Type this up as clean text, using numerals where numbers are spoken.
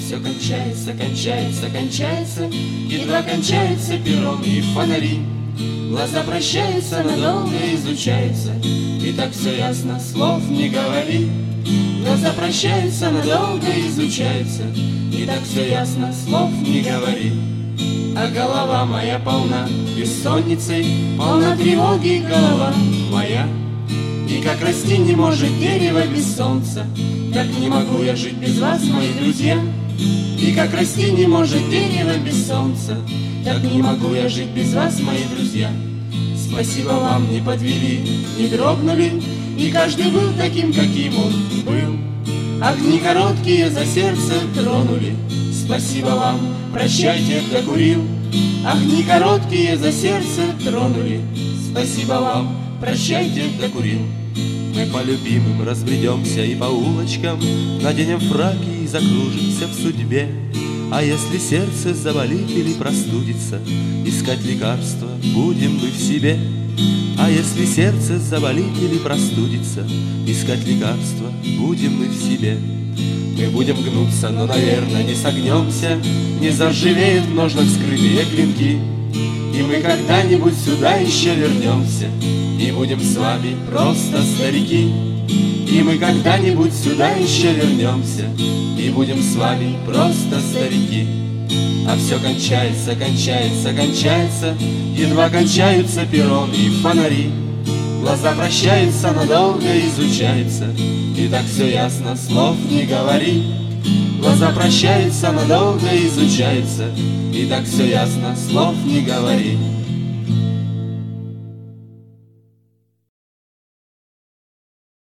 все кончается, кончается, кончается, едва кончается пером и фонари. Глаза прощаются, надолго изучаются, и так все ясно, слов не говори. Глаза прощаются, надолго изучаются, и так все ясно, слов не говори. А голова моя полна бессонницей, полна тревоги голова моя. И как расти не может дерево без солнца, так не могу я жить без вас, мои друзья. И как расти не может дерево без солнца, так не могу я жить без вас, мои друзья. Спасибо вам, не подвели, не дрогнули, и каждый был таким, каким он был. Огни короткие за сердце тронули. Спасибо вам, прощайте, докурил. Огни короткие за сердце тронули. Спасибо вам, прощайте, докурил. Мы по любимым разбредемся и по улочкам, наденем фраки и закружимся в судьбе. А если сердце заболит или простудится, искать лекарства будем мы в себе. А если сердце заболит или простудится, искать лекарства будем мы в себе. Мы будем гнуться, но, наверное, не согнемся, не заржавеют в ножнах скрытые клинки. И мы когда-нибудь сюда еще вернемся, и будем с вами просто старики. И мы когда-нибудь сюда еще вернемся, и будем с вами просто старики. А все кончается, кончается, кончается, едва кончаются перроны и фонари. Глаза прощаются, надолго изучаются, и так все ясно, слов не говори. Глаза прощаются, надолго изучаются, и так все ясно, слов не говори.